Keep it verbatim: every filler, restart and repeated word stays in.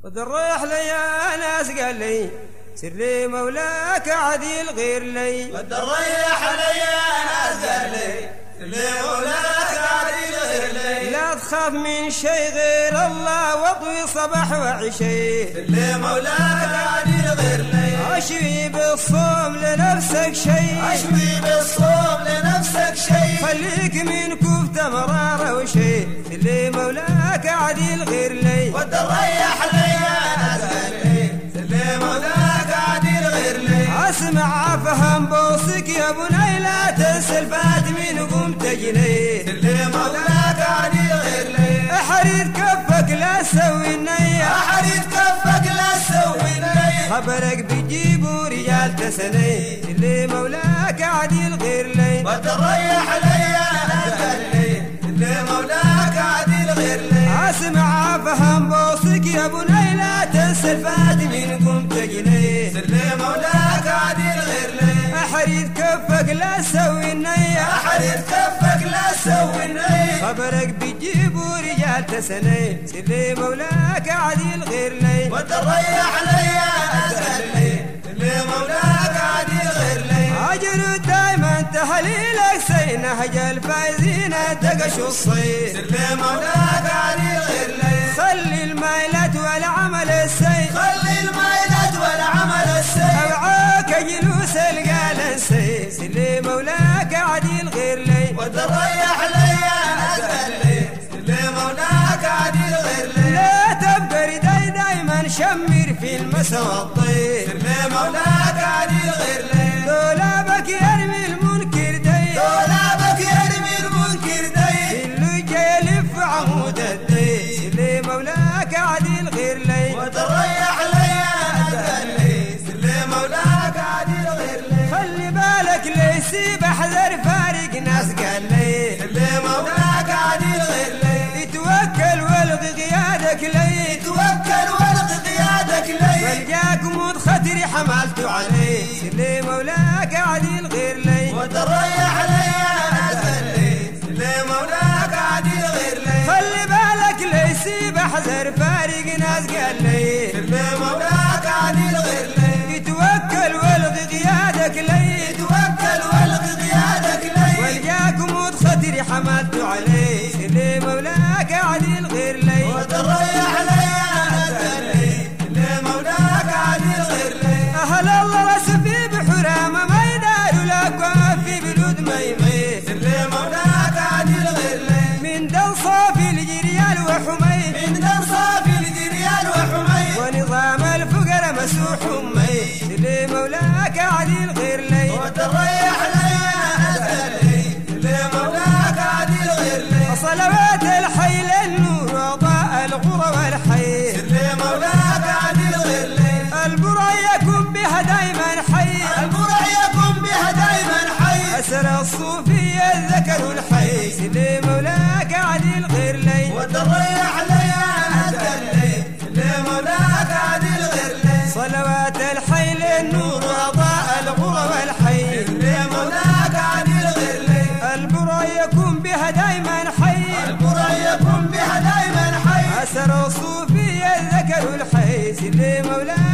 ودريح لي يا ناس قال لي سر لي مولاك عديل غير لي. ودريح لي يا ناس قال لي سر لي مولاك عديل غير لي. لا تخاف من شيء غير الله واطوي صباح وعشي. سر لي مولاك عديل غير لي. اشوي بالصوم لنفسك شيء. اشوي بالصوم لنفسك شيء. خليك من كفته مراره وشي. سر لي مولاك عديل غير لي. ودريح لي يا ناس قال لي سر لي مولاك عديل غير لي. اسمع فهم بوصك يا بني لا تنسى الفاتمين وقوم تجلي. سر لي مولاك عديل غير لي. احريد كفك لا تسوي النية. احريد كفك لا تسوي النية. خبرك بيجيبوا رجال تسني. سر لي مولاك عديل غير لي. وتريح لي يا ناس قال لي سر لي مولاك عديل غير لي. اسمع فهم بوصك يا بني لا تنسى الفاتمين قوم تجلي. سر لي مولاك عديل غير لي. احريد كفك لا تسوي النية. احريد كفك لا تسوي النية. خبرك بيجيبوا رجال تسني. سر لي مولاك عديل غير لي. وتريح لي يا ناس قال لي سر لي مولاك عديل غير لي. اجل دايما تهليلك سي نهج الفايزين تقشوا الصيد. سر لي مولاك عديل غير لي. خلي المايلات والعمل السي. خلي المايلات والعمل السي. اوعاك جلوس القال سي. سر لي مولاك عديل غير لي. وتريح لي يا ناس قال لي سر لي مولاك عديل غير لي. لا تبقى رداي دايما شمر في المسا والطير. سر لي مولاك عديل غير لي. دولابك يرمي المنكر دي. دولابك يرمي المنكر دي. اللي جاي يلف عمود الدي. سر لي مولاك عديل غير لي. وتريح لي يا ناس قال لي سر لي مولاك عديل غير لي. خلي بالك لي سيب احذر فارق ناس قال لي. سر لي مولاك عديل غير لي. يتوكل والغي قيادك لي. توكل والغي قيادك لي. والجاك مود خطري حملته علي. سر لي مولاك عديل غير لي. وتريح لي يا ناس قال لي سر لي مولاك عديل غير لي. خلي بالك لي سيب احذر فارق ناس قال لي. سر لي مولاك عديل غير لي. يتوكل والغي قيادك لي. توكل والغي قيادك لي. والجاك مود خطري حملته علي. سر لي مولاك عديل غير لي. وتريح لي يا ناس قال لي سر لي مولاك عديل غير لي. اهل الله رسفي بحرامه ما يداروا لك وفي بلود ما يميت. سر لي مولاك عديل غير لي. من دل صافي لجريال وحميد. من دم صافي لجريال وحميد. ونظام الفقر مسوح امي. سر لي مولاك عديل غير لي. وتريح لي يا ناس قال لي سر لي مولاك عديل غير لي. صلوات الحي للنور وضاء الغرى والحي. سر لي مولاك عديل غير لي. البرى يكون بها دايما حي. البرع يكون بها دايما حي. أسر الصوفي الذكر الحي. سر لي مولاك عديل غير لي. وتريح لي يا ناس قال لي سر لي مولاك عديل غير لي. صلوات الحي للنور وضاء الغرى والحي. سر لي مولاك عديل غير لي. البرى يكون بها دايما حي. البرع يكون بها دايما حي. أسر الصوفي الذكر الحي. سر لي مولاك